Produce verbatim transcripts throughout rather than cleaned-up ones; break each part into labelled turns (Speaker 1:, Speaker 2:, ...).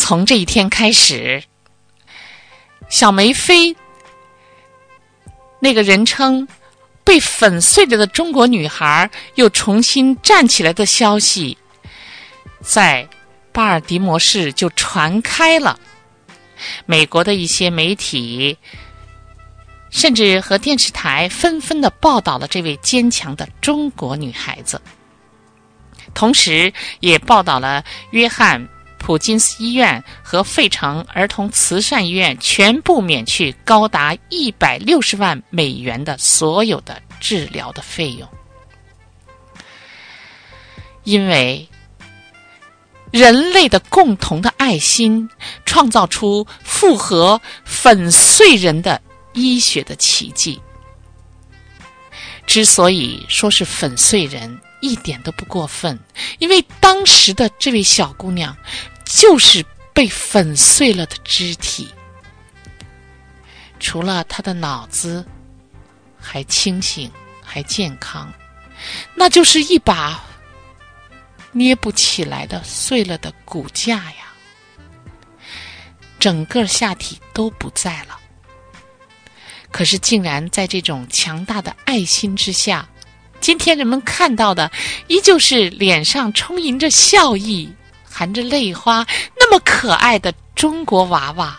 Speaker 1: 从这一天开始，小梅菲那个人称被粉碎了的中国女孩又重新站起来的消息，在巴尔的摩市就传开了。美国的一些媒体甚至和电视台纷纷地报道了这位坚强的中国女孩子，同时也报道了约翰普金斯医院和费城儿童慈善医院全部免去高达一百六十万美元的所有的治疗的费用。因为人类的共同的爱心创造出复合粉碎人的医学的奇迹。之所以说是粉碎人，一点都不过分，因为当时的这位小姑娘就是被粉碎了的肢体，除了她的脑子还清醒还健康，那就是一把捏不起来的碎了的骨架呀，整个下体都不在了。可是竟然在这种强大的爱心之下，今天人们看到的依旧是脸上充盈着笑意，含着泪花，那么可爱的中国娃娃。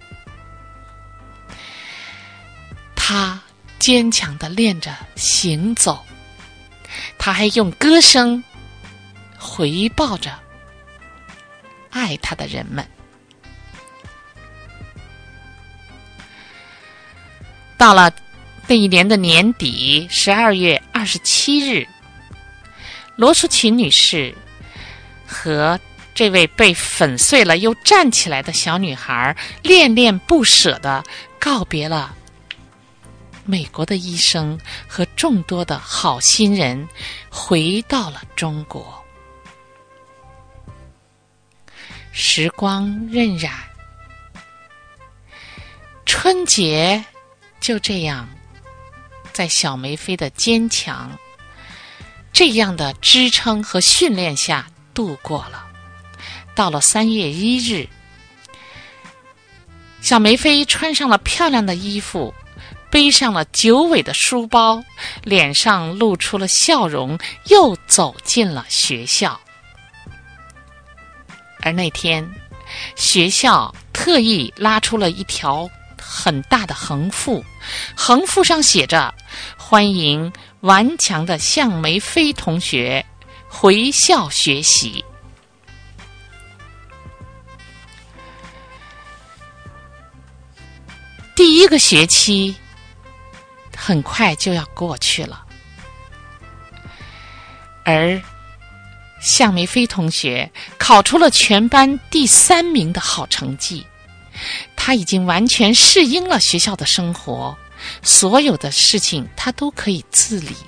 Speaker 1: 他坚强地练着行走，他还用歌声回报着爱他的人们。到了那一年的年底，十二月二十七日，罗淑琴女士和这位被粉碎了又站起来的小女孩恋恋不舍地告别了美国的医生和众多的好心人，回到了中国。时光荏苒，春节就这样在小梅菲的坚强这样的支撑和训练下度过了。到了三月一日，小梅菲穿上了漂亮的衣服，背上了九尾的书包，脸上露出了笑容，又走进了学校。而那天，学校特意拉出了一条很大的横幅，横幅上写着：欢迎顽强的向梅菲同学回校学习。第一个学期很快就要过去了，而向梅菲同学考出了全班第三名的好成绩。他已经完全适应了学校的生活，所有的事情他都可以自理。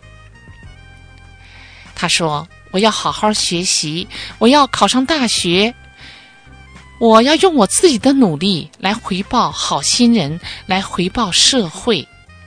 Speaker 1: 他说：我要好好学习，我要考上大学，我要用我自己的努力来回报好心人，来回报社会。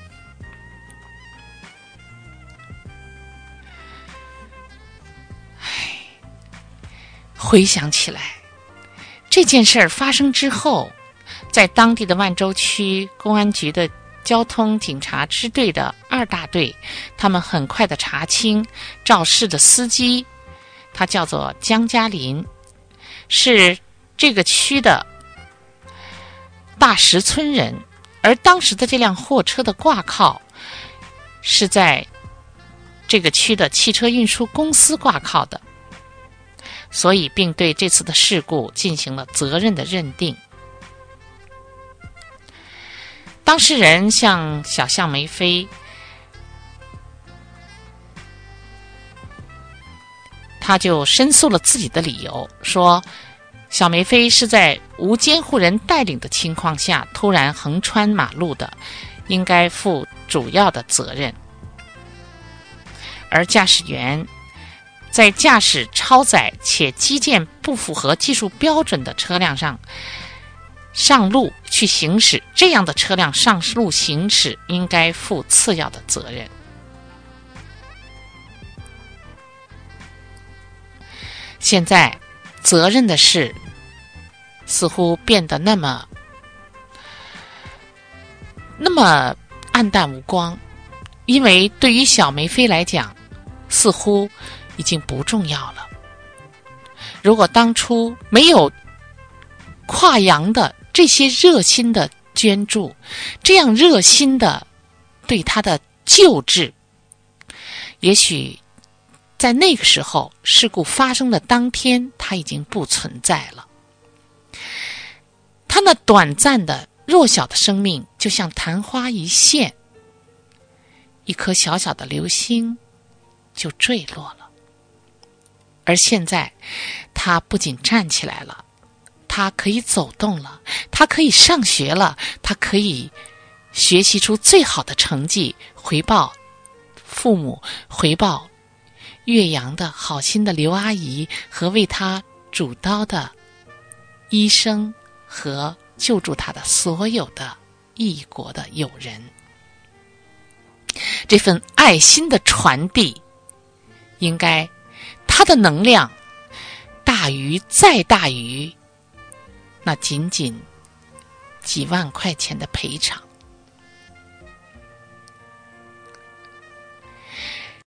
Speaker 1: 唉，回想起来，这件事儿发生之后，在当地的万州区公安局的交通警察支队的二大队，他们很快的查清肇事的司机，他叫做江嘉林，是这个区的大石村人，而当时的这辆货车的挂靠是在这个区的汽车运输公司挂靠的，所以并对这次的事故进行了责任的认定。当事人向小向梅菲他就申诉了自己的理由，说小梅菲是在无监护人带领的情况下突然横穿马路的，应该负主要的责任。而驾驶员在驾驶超载且基建不符合技术标准的车辆上上路去行驶，这样的车辆上路行驶应该负次要的责任。现在责任的是似乎变得那么那么暗淡无光，因为对于小梅妃来讲，似乎已经不重要了。如果当初没有跨洋的这些热心的捐助，这样热心的对他的救治，也许在那个时候事故发生的当天他已经不存在了。他那短暂的弱小的生命就像昙花一现，一颗小小的流星就坠落了。而现在他不仅站起来了，他可以走动了，他可以上学了，他可以学习出最好的成绩，回报父母，回报岳阳的好心的刘阿姨和为他主刀的医生和救助他的所有的异国的友人。这份爱心的传递，应该它的能量大于再大于那仅仅几万块钱的赔偿。